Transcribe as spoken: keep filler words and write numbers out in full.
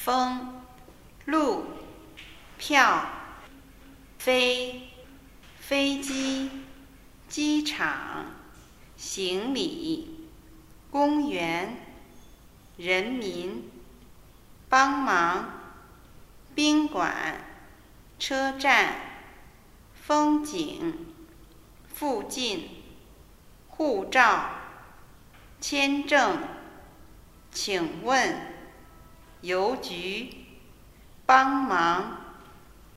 风、路、票、飞、飞机、机场、行李、公园、人民、帮忙、宾馆、车站、风景、附近、护照、签证、请问、邮局、帮忙、